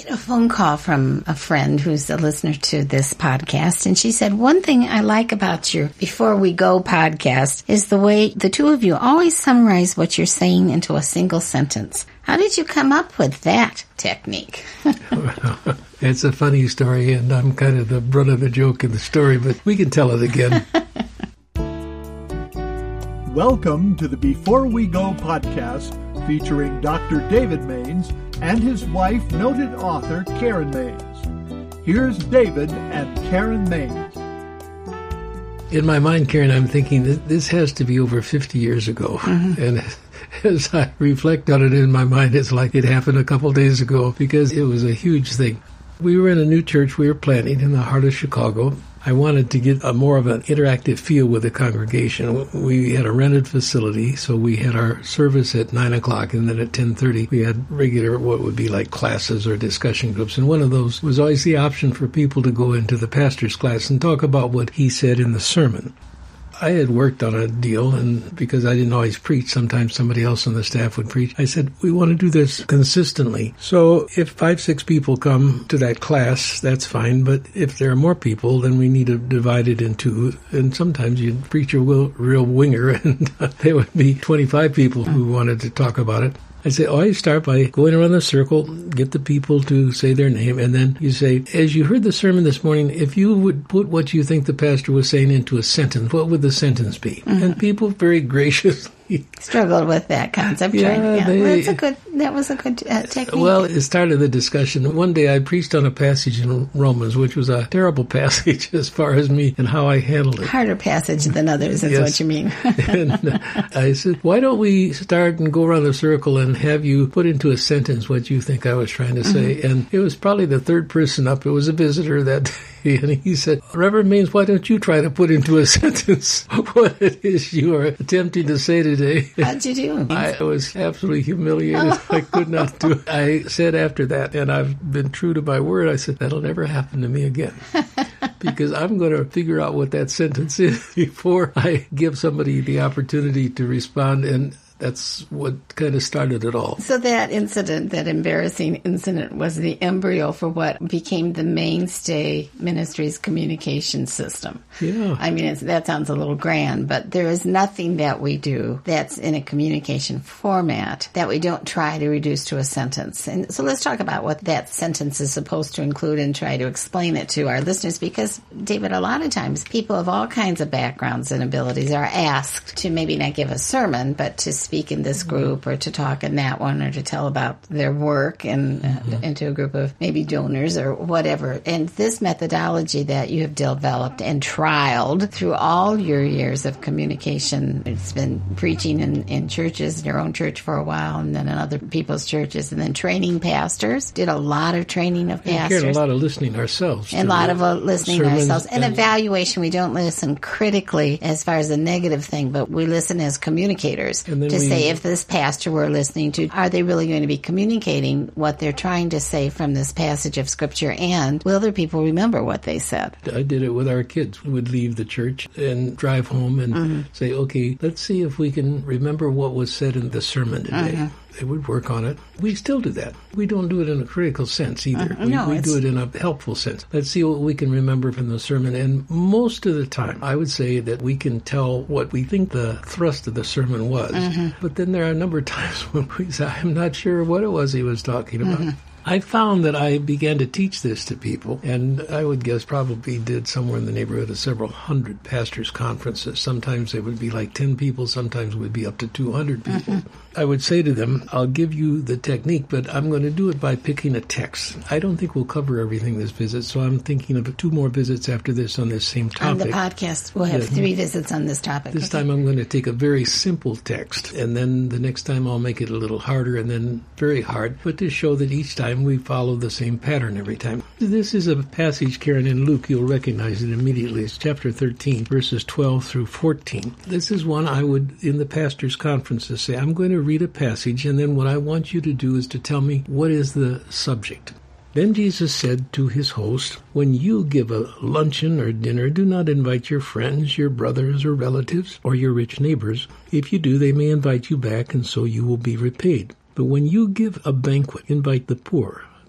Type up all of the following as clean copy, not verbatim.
get a phone call from a friend who's a listener to this podcast, and she said, one thing I like about your Before We Go podcast is the way the two of you always summarize what you're saying into a single sentence. How did you come up with that technique? It's a funny story, and I'm kind of the brunt of the joke in the story, but we can tell it again. Welcome to the Before We Go podcast, featuring Dr. David Maines and his wife, noted author Karen Maines. Here's David and Karen Maines. In my mind, Karen, I'm thinking that this has to be over 50 years ago. Mm-hmm. And as I reflect on it in my mind, it's like it happened a couple days ago because it was a huge thing. We were in a new church we were planting in the heart of Chicago. I wanted to get a more of an interactive feel with the congregation. We had a rented facility, so we had our service at 9 o'clock, and then at 10:30 we had regular, what would be like classes or discussion groups. And one of those was always the option for people to go into the pastor's class and talk about what he said in the sermon. I had worked on a deal, and because I didn't always preach, sometimes somebody else on the staff would preach. I said, we want to do this consistently. So if 5, 6 people come to that class, that's fine. But if there are more people, then we need to divide it in two. And sometimes you'd preach a real winger, and there would be 25 people who wanted to talk about it. I say, always start by going around the circle, get the people to say their name, and then you say, as you heard the sermon this morning, if you would put what you think the pastor was saying into a sentence, what would the sentence be? Mm-hmm. And people very graciously struggled with that concept. That was a good technique. Well, it started the discussion. One day I preached on a passage in Romans, which was a terrible passage as far as me and how I handled it. Harder passage than others is what you mean. And I said, why don't we start and go around the circle and have you put into a sentence what you think I was trying to say? Mm-hmm. And it was probably the third person up. It was a visitor that day, and he said, Reverend Maines, why don't you try to put into a sentence what it is you are attempting to say today? How'd you do? I was absolutely humiliated. I could not do it. I said after that, and I've been true to my word, I said, that'll never happen to me again. Because I'm going to figure out what that sentence is before I give somebody the opportunity to respond, and that's what kind of started it all. So that incident, that embarrassing incident, was the embryo for what became the Mainstay Ministries communication system. Yeah. I mean, that sounds a little grand, but there is nothing that we do that's in a communication format that we don't try to reduce to a sentence. And so let's talk about what that sentence is supposed to include and try to explain it to our listeners, because, David, a lot of times people of all kinds of backgrounds and abilities are asked to maybe not give a sermon, but to speak in this group or to talk in that one or to tell about their work and into a group of maybe donors or whatever. And this methodology that you have developed and trialed through all your years of communication, it's been preaching in churches, in your own church for a while, and then in other people's churches, and then training pastors, did a lot of training of pastors. And a lot of listening ourselves. And a lot of listening ourselves. And evaluation, we don't listen critically as far as a negative thing, but we listen as communicators to say if this pastor we're listening to, are they really going to be communicating what they're trying to say from this passage of Scripture, and will other people remember what they said? I did it with our kids. We would leave the church and drive home and say, okay, let's see if we can remember what was said in the sermon today. They would work on it. We still do that. We don't do it in a critical sense either. We do it in a helpful sense. Let's see what we can remember from the sermon. And most of the time, I would say that we can tell what we think the thrust of the sermon was. But then there are a number of times when we say, I'm not sure what it was he was talking about. I found that I began to teach this to people, and I would guess probably did somewhere in the neighborhood of several hundred pastors' conferences. Sometimes it would be like 10 people, sometimes it would be up to 200 people. I would say to them, I'll give you the technique, but I'm going to do it by picking a text. I don't think we'll cover everything this visit, so I'm thinking of 2 more visits after this on this same topic. On the podcast, we'll have 3 visits on this topic. This time I'm going to take a very simple text, and then the next time I'll make it a little harder, and then very hard, but to show that each time we follow the same pattern every time. This is a passage, Karen, in Luke. You'll recognize it immediately. It's chapter 13, verses 12 through 14. This is one I would, in the pastor's conferences, say, I'm going to read a passage, and then what I want you to do is to tell me what is the subject. Then Jesus said to his host, when you give a luncheon or dinner, do not invite your friends, your brothers or relatives, or your rich neighbors. If you do, they may invite you back, and so you will be repaid. But when you give a banquet, invite the poor,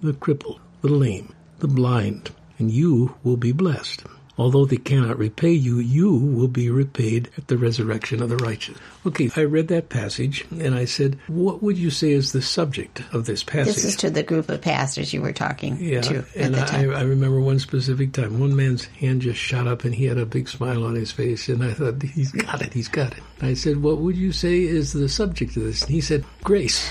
the crippled, the lame, the blind, and you will be blessed. Although they cannot repay you, you will be repaid at the resurrection of the righteous. Okay, I read that passage, and I said, what would you say is the subject of this passage? This is to the group of pastors you were talking to at the time. I remember one specific time. One man's hand just shot up, and he had a big smile on his face, and I thought, he's got it. I said, what would you say is the subject of this? And he said, grace.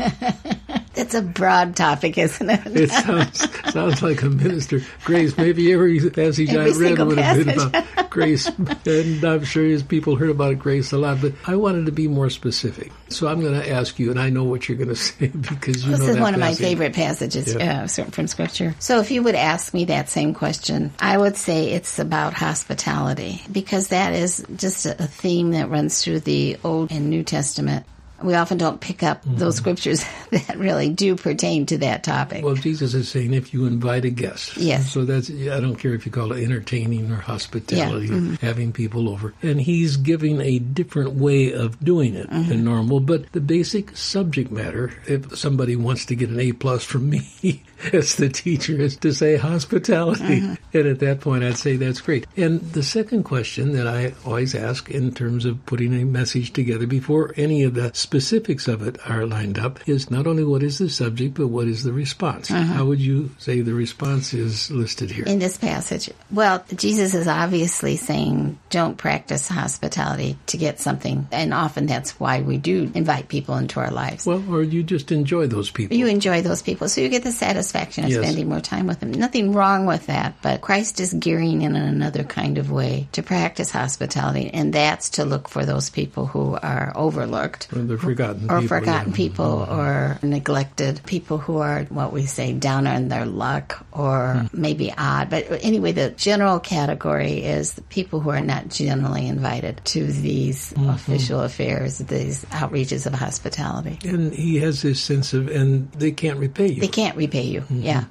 It's a broad topic, isn't it? It sounds like a minister. Grace. Maybe every passage I read would have been about grace. And I'm sure his people heard about grace a lot. But I wanted to be more specific. So I'm going to ask you, and I know what you're going to say because you know that This is one passage. of my favorite passages from Scripture. So if you would ask me that same question, I would say it's about hospitality because that is just a theme that runs through the Old and New Testament. We often don't pick up those scriptures that really do pertain to that topic. Well, Jesus is saying if you invite a guest. Yes. So that's, I don't care if you call it entertaining or hospitality or having people over. And he's giving a different way of doing it than normal. But the basic subject matter, if somebody wants to get an A+ from me as the teacher, is to say hospitality. And at that point, I'd say that's great. And the second question that I always ask in terms of putting a message together before any of the specifics of it are lined up is not only what is the subject, but what is the response. How would you say the response is listed here? In this passage, well, Jesus is obviously saying don't practice hospitality to get something. And often that's why we do invite people into our lives. Well, or you just enjoy those people. You enjoy those people, so you get the satisfaction of spending more time with them. Nothing wrong with that, but Christ is gearing in another kind of way to practice hospitality, and that's to look for those people who are overlooked. Or the forgotten or people. Forgotten people or neglected people who are, what we say, down on their luck or maybe odd. But anyway, the general category is the people who are not generally invited to these official affairs, these outreaches of hospitality. And he has this sense of, and they can't repay you. They can't repay you,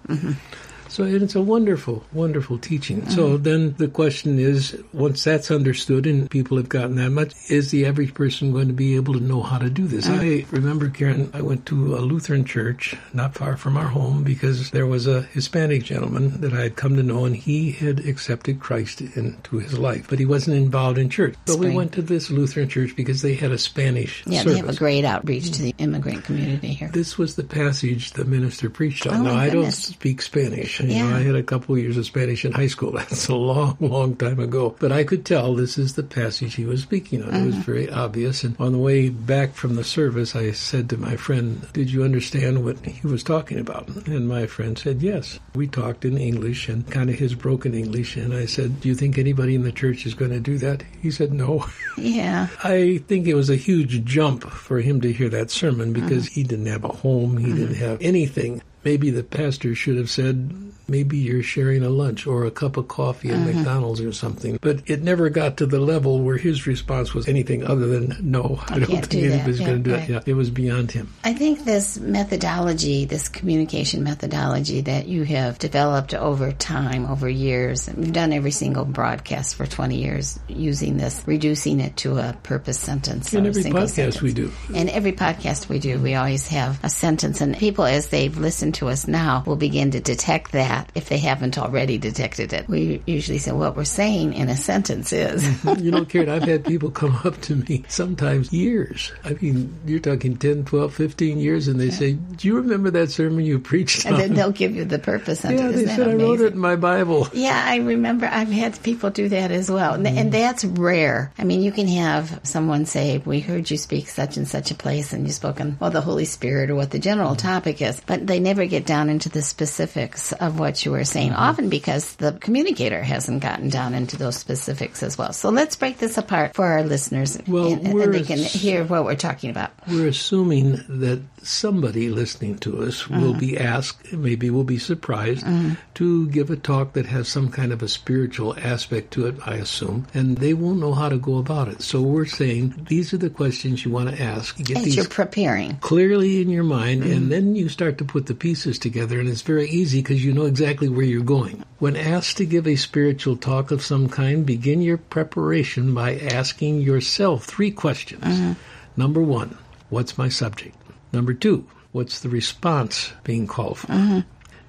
So it's a wonderful, wonderful teaching. So then the question is, once that's understood and people have gotten that much, is the average person going to be able to know how to do this? I remember, Karen, I went to a Lutheran church not far from our home because there was a Hispanic gentleman that I had come to know, and he had accepted Christ into his life, but he wasn't involved in church. So we went to this Lutheran church because they had a Spanish service. They have a great outreach to the immigrant community here. This was the passage the minister preached on. Oh, now, I don't speak Spanish. You know, I had a couple of years of Spanish in high school. That's a long, long time ago. But I could tell this is the passage he was speaking on. It was very obvious. And on the way back from the service, I said to my friend, did you understand what he was talking about? And my friend said, yes. We talked in English and kind of his broken English. And I said, do you think anybody in the church is going to do that? He said, no. Yeah. I think it was a huge jump for him to hear that sermon because he didn't have a home. He didn't have anything. Maybe the pastor should have said, maybe you're sharing a lunch or a cup of coffee at McDonald's or something. But it never got to the level where his response was anything other than, no, I don't think anybody's going to do that. Yeah, it was beyond him. I think this methodology, this communication methodology that you have developed over time, over years, and we've done every single broadcast for 20 years using this, reducing it to a purpose sentence. In every podcast sentence. we do. In every podcast we do, we always have a sentence, and people, as they've listened to us now, will begin to detect that if they haven't already detected it. We usually say what we're saying in a sentence is. You know, Karen, I've had people come up to me sometimes years. I mean, you're talking 10, 12, 15 years, and they say, do you remember that sermon you preached on? And then they'll give you the purpose sentence. Yeah, they Isn't said, that I wrote amazing? it in my Bible. Yeah, I remember I've had people do that as well. And that's rare. I mean, you can have someone say, we heard you speak such and such a place, and you spoke on, well, the Holy Spirit or what the general topic is, but they never get down into the specifics of what you were saying, often because the communicator hasn't gotten down into those specifics as well. So let's break this apart for our listeners, and they can hear what we're talking about. We're assuming that somebody listening to us will be asked, maybe will be surprised, to give a talk that has some kind of a spiritual aspect to it, I assume, and they won't know how to go about it. So we're saying these are the questions you want to ask. You get As these you're preparing. clearly in your mind, and then you start to put the pieces together, and it's very easy because you know exactly where you're going. When asked to give a spiritual talk of some kind, begin your preparation by asking yourself 3 questions. Number 1, what's my subject? Number 2, what's the response being called for?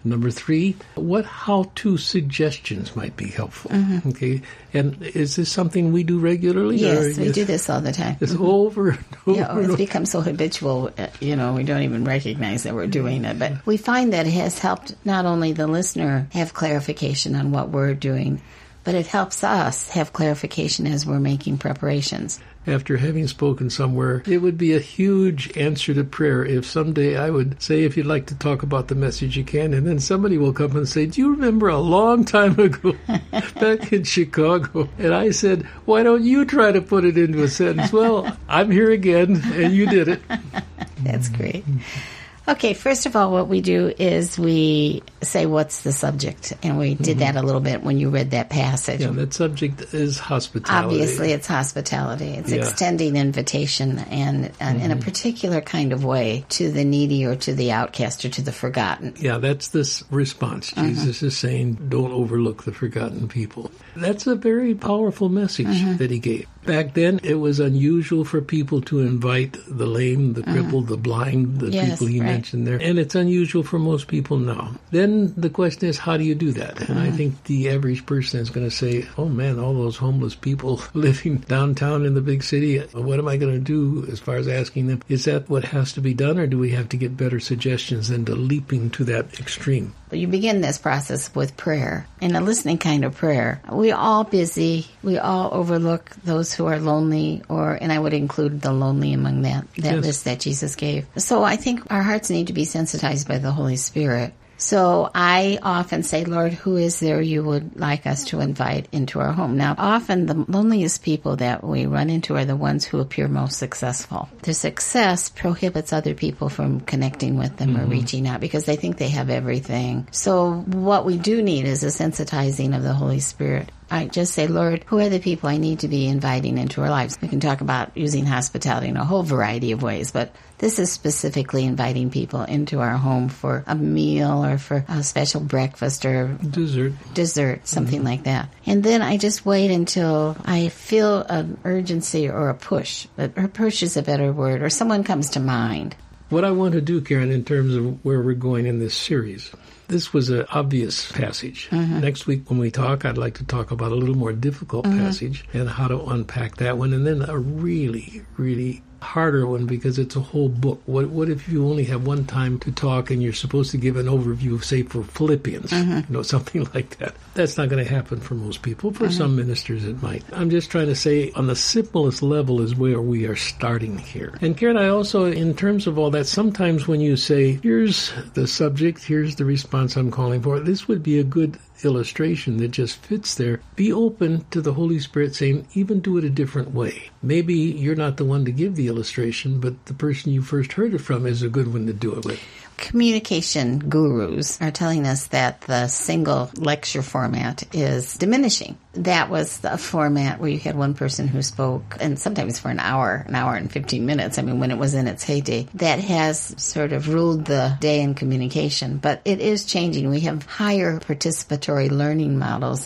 Number 3, what how-to suggestions might be helpful. Okay, and is this something we do regularly? Yes, we do this all the time. It's over and over. Yeah, it's become so habitual, we don't even recognize that we're doing it. But we find that it has helped not only the listener have clarification on what we're doing, but it helps us have clarification as we're making preparations. After having spoken somewhere, it would be a huge answer to prayer if someday I would say, if you'd like to talk about the message, you can, and then somebody will come and say, do you remember a long time ago back in Chicago? And I said, why don't you try to put it into a sentence? Well, I'm here again, and you did it. That's great. Okay, first of all, what we do is we say, what's the subject? And we did that a little bit when you read that passage. Yeah, that subject is hospitality. Obviously, it's hospitality. It's extending invitation and in a particular kind of way to the needy or to the outcast or to the forgotten. Yeah, that's this response. Jesus is saying, don't overlook the forgotten people. That's a very powerful message that he gave. Back then, it was unusual for people to invite the lame, the crippled, the blind, the people he mentioned there. And it's unusual for most people now. Then the question is, how do you do that? And I think the average person is going to say, oh man, all those homeless people living downtown in the big city, what am I going to do as far as asking them? Is that what has to be done, or do we have to get better suggestions than to leaping to that extreme? You begin this process with prayer, and a listening kind of prayer. We're all busy. We all overlook those who are lonely, and I would include the lonely among that list that Jesus gave. So I think our hearts need to be sensitized by the Holy Spirit. So I often say, Lord, who is there you would like us to invite into our home? Now, often the loneliest people that we run into are the ones who appear most successful. Their success prohibits other people from connecting with them or reaching out because they think they have everything. So what we do need is a sensitizing of the Holy Spirit. I just say, Lord, who are the people I need to be inviting into our lives? We can talk about using hospitality in a whole variety of ways, but this is specifically inviting people into our home for a meal or for a special breakfast or dessert, something like that. And then I just wait until I feel an urgency or a push. A push is a better word, or someone comes to mind. What I want to do, Karen, in terms of where we're going in this series, this was an obvious passage. Next week when we talk, I'd like to talk about a little more difficult passage and how to unpack that one, and then a really, really harder one because it's a whole book. What if you only have one time to talk and you're supposed to give an overview, say, for Philippians, something like that. That's not going to happen for most people. For some ministers, it might. I'm just trying to say on the simplest level is where we are starting here. And Karen, I also, in terms of all that, sometimes when you say, here's the subject, here's the response I'm calling for, this would be a good illustration that just fits there. Be open to the Holy Spirit saying, even do it a different way. Maybe you're not the one to give the illustration, but the person you first heard it from is a good one to do it with. Communication gurus are telling us that the single lecture format is diminishing. That was the format where you had one person who spoke, and sometimes for an hour and 15 minutes, when it was in its heyday. That has sort of ruled the day in communication, but it is changing. We have higher participatory learning models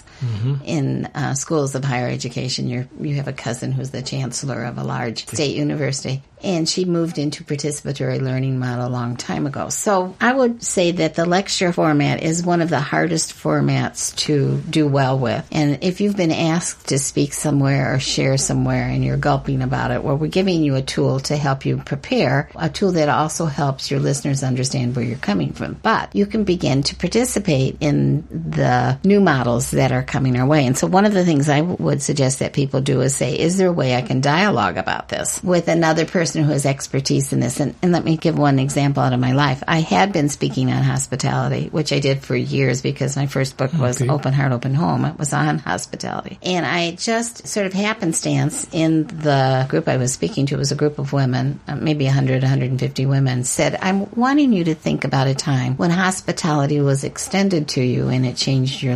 in schools of higher education. You have a cousin who's the chancellor of a large state university, and she moved into participatory learning model a long time ago. So I would say that the lecture format is one of the hardest formats to do well with. And if you've been asked to speak somewhere or share somewhere and you're gulping about it, well, we're giving you a tool to help you prepare, a tool that also helps your listeners understand where you're coming from. But you can begin to participate in the new models that are coming our way. And so one of the things I would suggest that people do is say, is there a way I can dialogue about this with another person who has expertise in this? And let me give one example out of my life. I had been speaking on hospitality, which I did for years because my first book was Open Heart, Open Home. It was on hospitality. And I just sort of happenstance in the group I was speaking to, it was a group of women, maybe 100, 150 women, said, I'm wanting you to think about a time when hospitality was extended to you and it changed your life.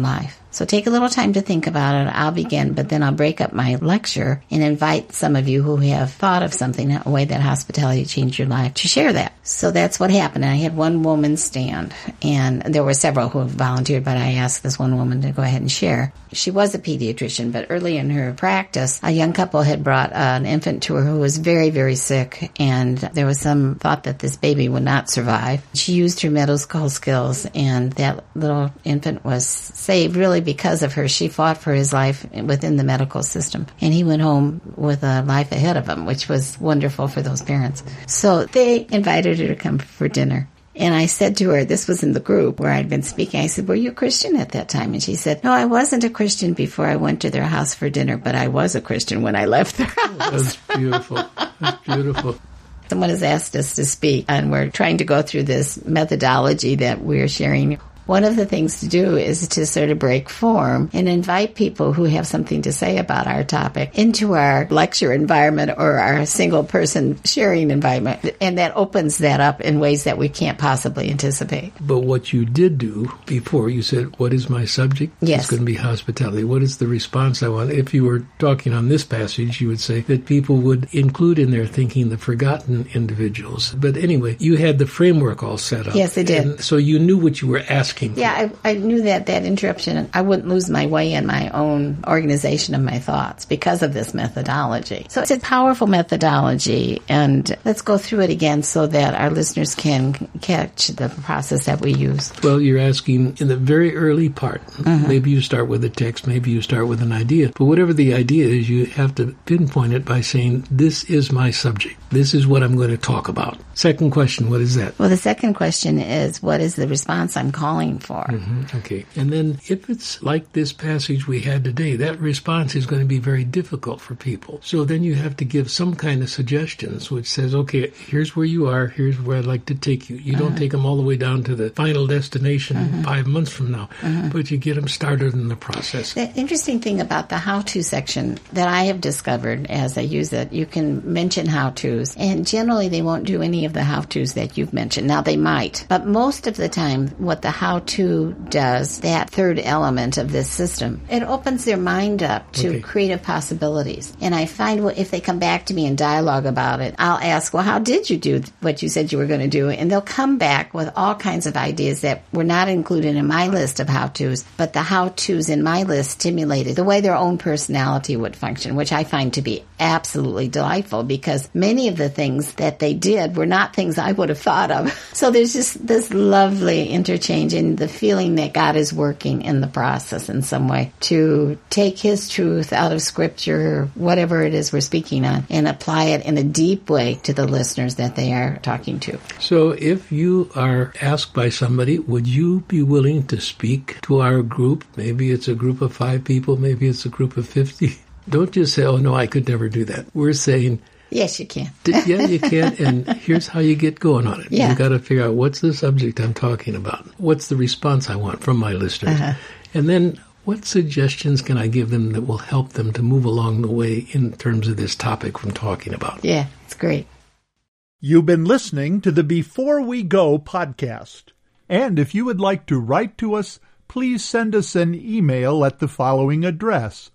So take a little time to think about it. I'll begin, but then I'll break up my lecture and invite some of you who have thought of something, a way that hospitality changed your life, to share that. So that's what happened. I had one woman stand, and there were several who volunteered, but I asked this one woman to go ahead and share. She was a pediatrician, but early in her practice, a young couple had brought an infant to her who was very, very sick, and there was some thought that this baby would not survive. She used her medical skills, and that little infant was saved really because of her. She fought for his life within the medical system, and he went home with a life ahead of him, which was wonderful for those parents. So they invited her to come for dinner. And I said to her, this was in the group where I'd been speaking, I said, were you a Christian at that time? And she said, no, I wasn't a Christian before I went to their house for dinner, but I was a Christian when I left their house. That's beautiful. That's beautiful. Someone has asked us to speak, and we're trying to go through this methodology that we're sharing. One of the things to do is to sort of break form and invite people who have something to say about our topic into our lecture environment or our single-person sharing environment, and that opens that up in ways that we can't possibly anticipate. But what you did do before, you said, what is my subject? Yes. It's going to be hospitality. What is the response I want? If you were talking on this passage, you would say that people would include in their thinking the forgotten individuals. But anyway, you had the framework all set up. Yes, I did. And so you knew what you were asking. Yeah, I knew that interruption, I wouldn't lose my way in my own organization of my thoughts because of this methodology. So it's a powerful methodology, and let's go through it again so that our listeners can catch the process that we use. Well, you're asking in the very early part. Maybe you start with a text, maybe you start with an idea. But whatever the idea is, you have to pinpoint it by saying, this is my subject. This is what I'm going to talk about. Second question, what is that? Well, the second question is, what is the response I'm calling for? Okay. And then if it's like this passage we had today, that response is going to be very difficult for people. So then you have to give some kind of suggestions, which says, okay, here's where you are, here's where I'd like to take you. You don't take them all the way down to the final destination 5 months from now, but you get them started in the process. The interesting thing about the how-to section that I have discovered as I use it, you can mention how-tos, and generally they won't do any of the how-tos that you've mentioned. Now they might, but most of the time what the how-to does, that third element of this system, it opens their mind up to creative possibilities. And I find if they come back to me and dialogue about it, I'll ask, well, how did you do what you said you were going to do? And they'll come back with all kinds of ideas that were not included in my list of how-tos, but the how-tos in my list stimulated the way their own personality would function, which I find to be absolutely delightful because many of the things that they did were not things I would have thought of. So there's just this lovely interchange and the feeling that God is working in the process in some way to take His truth out of Scripture, whatever it is we're speaking on, and apply it in a deep way to the listeners that they are talking to. So if you are asked by somebody, would you be willing to speak to our group? Maybe it's a group of 5 people, maybe it's a group of 50. Don't just say, oh, no, I could never do that. We're saying, yes, you can. Yeah, you can, and here's how you get going on it. Yeah. You got to figure out what's the subject I'm talking about. What's the response I want from my listeners? And then what suggestions can I give them that will help them to move along the way in terms of this topic I'm talking about? Yeah, it's great. You've been listening to the Before We Go podcast. And if you would like to write to us, please send us an email at the following address: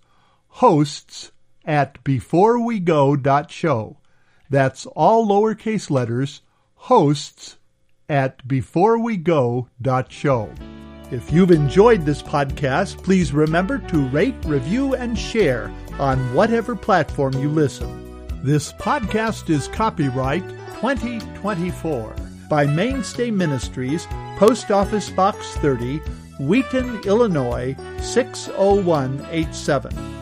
hosts@beforewego.show. That's all lowercase letters, hosts@beforewego.show. If you've enjoyed this podcast, please remember to rate, review, and share on whatever platform you listen. This podcast is copyright 2024 by Mainstay Ministries, Post Office Box 30, Wheaton, Illinois 60187.